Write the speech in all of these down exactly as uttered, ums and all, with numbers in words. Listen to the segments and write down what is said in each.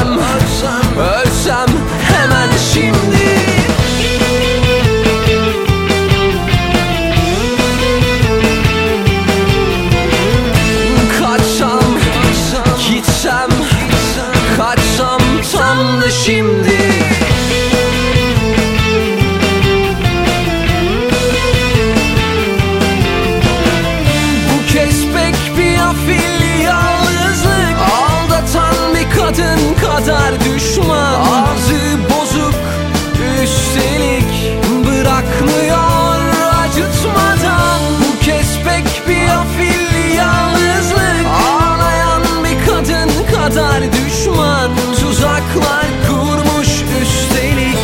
ölsem, ölsem, ölsem hemen şimdi. Kaçsam, gitsem, kaçsam tam da şimdi. Bu kez pek bir afil yalnızlık, aldatan bir kadın kadar düşman. Ağzı bozuk üstelik, bırakmıyor acıtmadan. Bu kez pek bir afil yalnızlık, ağlayan bir kadın kadar düşman. Tuzaklar kurmuş üstelik,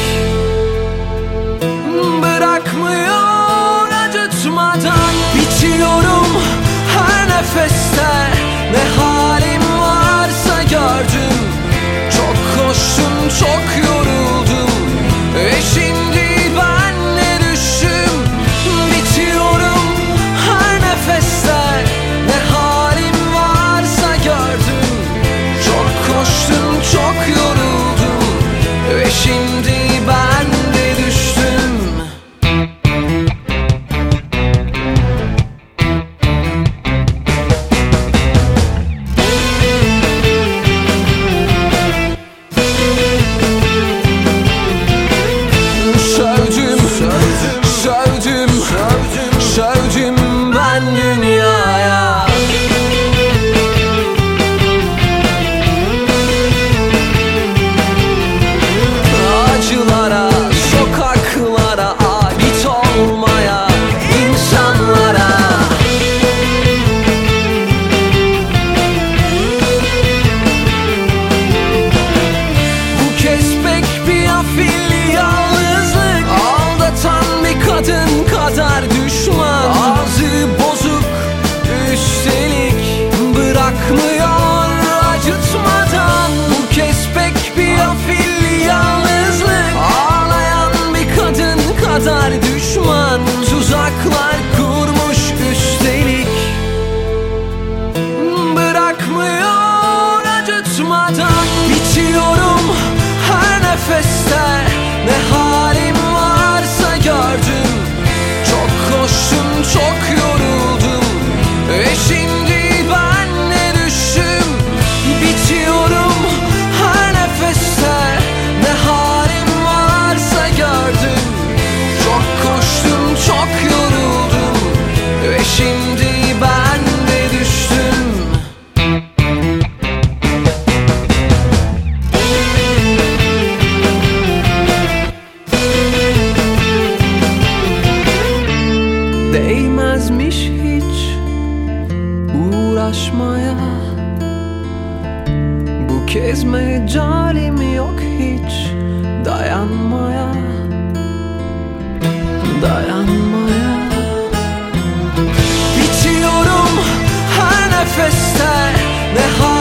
bırakmıyor acıtmadan. Bitiyorum her nefeste, ne halim varsa gördüm. Çok koştum, çok yoruldum, e şimdi ben ne düştüm. Bitiyorum her nefeste, ne halim varsa gördüm. Çok koştum, çok yoruldum, ve şimdi ben de düştüm. Sövdüm, sövdüm, sövdüm, sövdüm ben dünyaya. Acılara, sokaklara, ait olmaya, insanlara. Bu kez pek bir afil yalnızlık, aldatan bir kadın kadar düşman. Ağzı bozuk üstelik, bırakmıyor acıtmadan. Bu kez pek bir afil yalnızlık, ağlayan bir kadın kadar düşman. Tuzaklar kurmuş üstelik, bırakmıyor acıtmadan. Bitiyorum her nefeste, ne halim varsa gördüm. Çok koştum, çok yoruldum, e şimdi ben ne düştüm. Bitiyorum her nefeste, ne halim varsa gördüm. Çok koştum, çok yoruldum, ve şimdi ben de düştüm. Değmezmiş hiç uğraşmaya, bu kez mecalim yok hiç dayanmaya, dayanmaya. Bitiyorum her nefeste, ne